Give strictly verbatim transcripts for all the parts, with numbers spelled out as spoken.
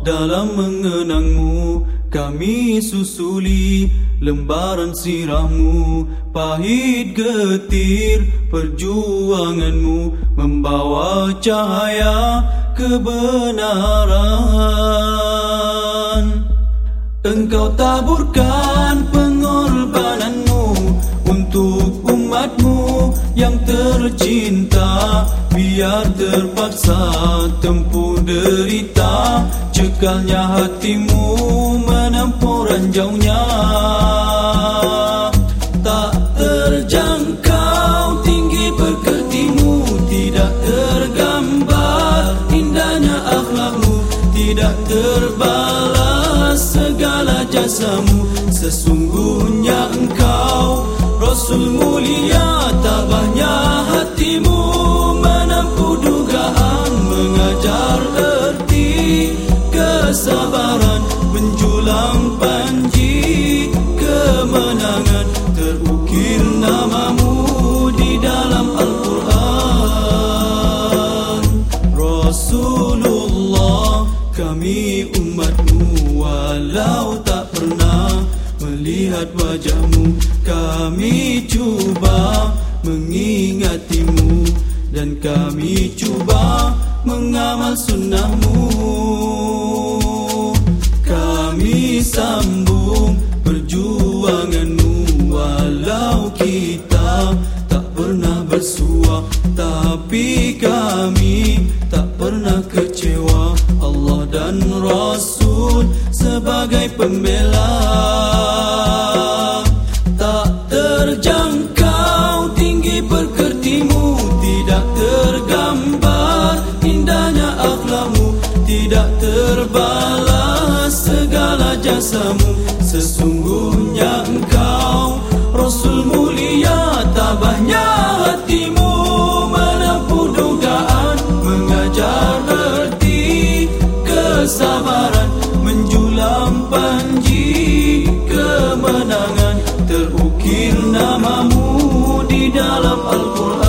dalam mengenangmu. Kami susuli lembaran sirahmu, pahit getir perjuanganmu, membawa cahaya kebenaran. Engkau taburkan pengorbananmu untuk umatmu yang tercinta, biar terpaksa tempuh derita, cekalnya hatimu menempuh ranjaunya. Tak terjangkau tinggi pekertimu, tidak tergambar indahnya akhlakmu, tidak terbalas segala jasamu. Sesungguhnya engkau Rasul mulia, tabahnya hatimu menempuh dugaan, mengajar erti kesabaran, menjulang panji kemenangan, terukir namamu di dalam Al-Quran. Rasulullah, kami umatmu, walau tak pernah melihat wajahmu, kami cuba mengingatimu, dan kami cuba mengamal sunnahmu. Kami sambung perjuanganmu, walau kita tak pernah bersua, tapi kami tak pernah kecewa. Allah dan Rasul sebagai pembela. Tak terjangkau tinggi pekertimu, tidak tergambar indahnya akhlakmu, tidak terbalas segala jasamu. Sesungguhnya engkau Rasul mulia, tabahnya hatimu menempuh dugaan, mengajar erti kesabaran, menjulang panji kemenangan, terukir namamu di dalam Al-Quran.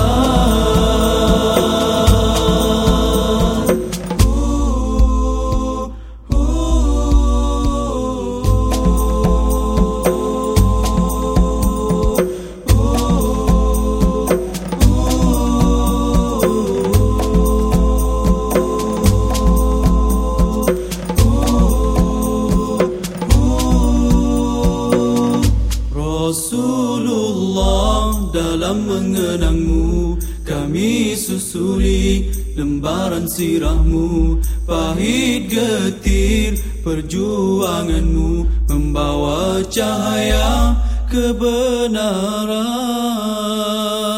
Rasulullah, dalam mengenangmu, kami susuli lembaran sirahmu, pahit getir perjuanganmu, membawa cahaya kebenaran.